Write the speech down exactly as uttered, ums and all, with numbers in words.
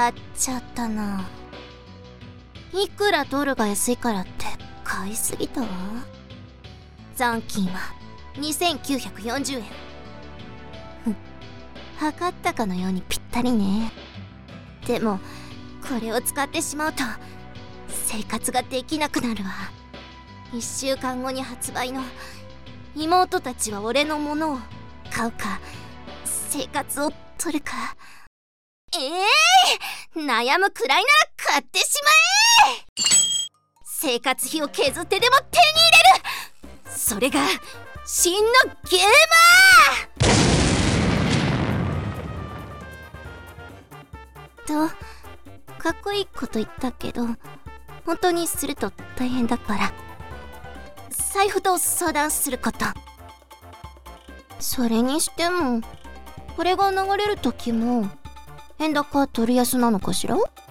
わっちゃったな。いくらドルが安いからって買いすぎたわ。残金はにせんきゅうひゃくよんじゅうえん。ふん、測ったかのようにぴったりね。でもこれを使ってしまうと生活ができなくなるわ。いっしゅうかんごに発売の妹たちは俺のものを買うか生活を取るか。ええー、悩むくらいなら買ってしまえ。生活費を削ってでも手に入れる。それが真のゲーマーと、かっこいいこと言ったけど本当にすると大変だから財布と相談すること。それにしてもこれが流れる時も円高ドル安なのかしら。